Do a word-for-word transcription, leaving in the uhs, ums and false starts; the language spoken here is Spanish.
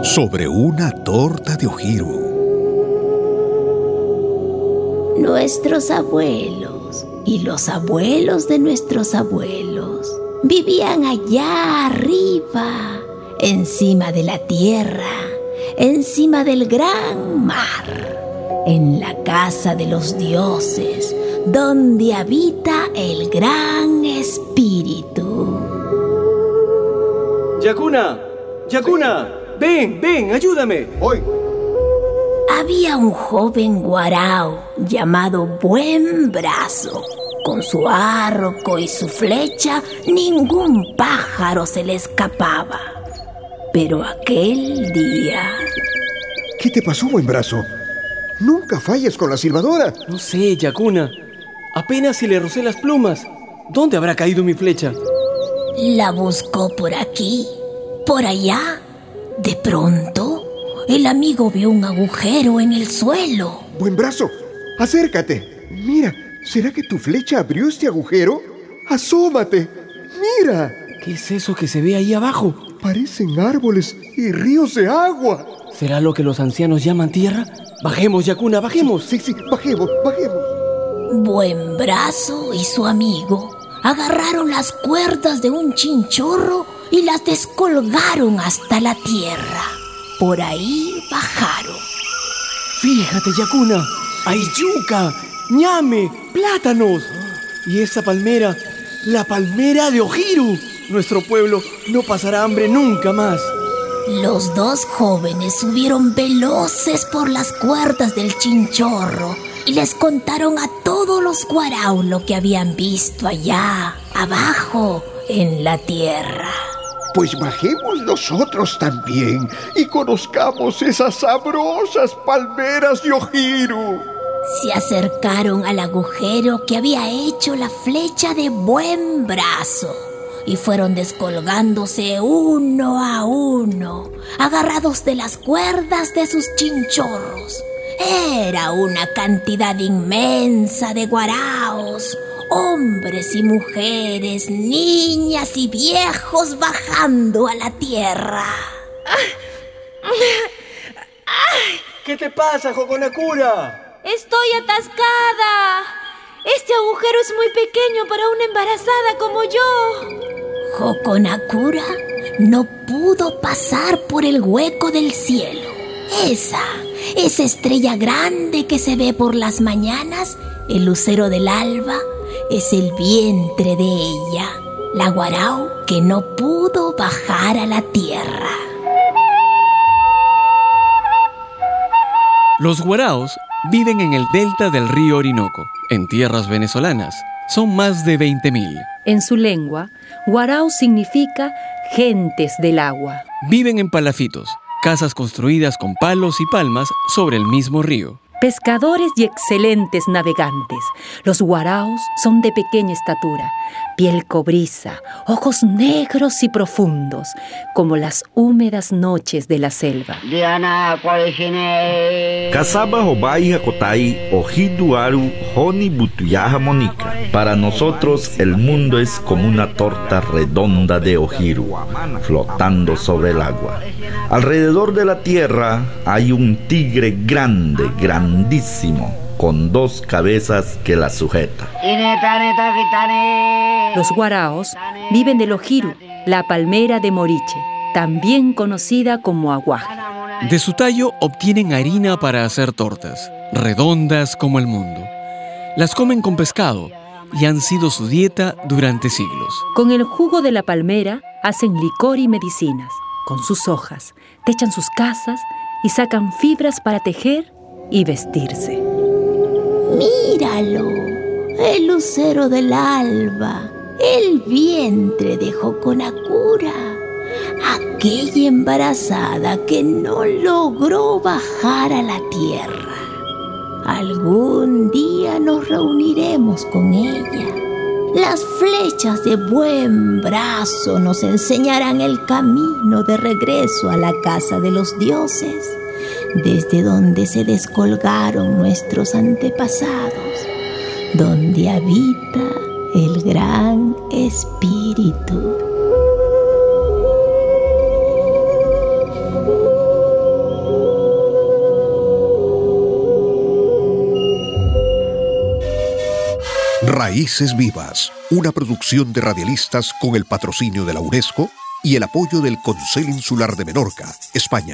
sobre una torta de Ojiru. Nuestros abuelos y los abuelos de nuestros abuelos vivían allá arriba, encima de la tierra, encima del gran mar, en la casa de los dioses, donde habita el gran espíritu. ¡Yakuna! ¡Yakuna! ¡Ven, ven, ayúdame! ¡Voy! Había un joven guarao llamado Buen Brazo. Con su arco y su flecha, ningún pájaro se le escapaba. Pero aquel día... ¿Qué te pasó, Buen Brazo? Nunca falles con la silbadora. No sé, Yakuna. Apenas si le rocé las plumas. ¿Dónde habrá caído mi flecha? La buscó por aquí, por allá. De pronto, el amigo vio un agujero en el suelo. Buen Brazo, acércate. Mira, ¿será que tu flecha abrió este agujero? ¡Asómate! ¡Mira! ¿Qué es eso que se ve ahí abajo? Parecen árboles y ríos de agua. ¿Será lo que los ancianos llaman tierra? Bajemos, Yakuna, bajemos. Sí, sí, bajemos, bajemos. Buen Brazo y su amigo agarraron las cuerdas de un chinchorro y las descolgaron hasta la tierra. Por ahí bajaron. Fíjate, Yakuna, hay yuca, ñame, plátanos. Y esa palmera, la palmera de Ojiru. Nuestro pueblo no pasará hambre nunca más. Los dos jóvenes subieron veloces por las cuerdas del chinchorro y les contaron a todos los guaraos lo que habían visto allá, abajo, en la tierra. Pues bajemos nosotros también y conozcamos esas sabrosas palmeras de Ojiru. Se acercaron al agujero que había hecho la flecha de Buen Brazo y fueron descolgándose uno a uno, agarrados de las cuerdas de sus chinchorros. Era una cantidad inmensa de guaraos, hombres y mujeres, niñas y viejos bajando a la tierra. ¿Qué te pasa, Joconakura? ¡Estoy atascada! Este agujero es muy pequeño para una embarazada como yo. Joconakura no pudo pasar por el hueco del cielo. Esa, esa estrella grande que se ve por las mañanas, el lucero del alba, es el vientre de ella, la guarao que no pudo bajar a la tierra. Los guaraos viven en el delta del río Orinoco, en tierras venezolanas. Son más de veinte mil. En su lengua, guarao significa gentes del agua. Viven en palafitos, casas construidas con palos y palmas sobre el mismo río. Pescadores y excelentes navegantes. Los guaraos son de pequeña estatura, piel cobriza, ojos negros y profundos, como las húmedas noches de la selva. Kasaba Hobai Hakotai Ojiduaru Honi Butuyaha Monica. Para nosotros el mundo es como una torta redonda de Ojiru, flotando sobre el agua. Alrededor de la tierra hay un tigre grande, grandísimo, con dos cabezas que la sujeta. Los guaraos viven del Ojiru, la palmera de Moriche, también conocida como aguaje. De su tallo obtienen harina para hacer tortas, redondas como el mundo. Las comen con pescado y han sido su dieta durante siglos. Con el jugo de la palmera hacen licor y medicinas. Con sus hojas techan sus casas y sacan fibras para tejer y vestirse. Míralo, el lucero del alba, el vientre de Joconakura, aquella embarazada que no logró bajar a la tierra. Algún día nos reuniremos con ella. Las flechas de Buen Brazo nos enseñarán el camino de regreso a la casa de los dioses, desde donde se descolgaron nuestros antepasados, donde habita el gran espíritu. Raíces Vivas, una producción de radialistas con el patrocinio de la UNESCO y el apoyo del Consell Insular de Menorca, España.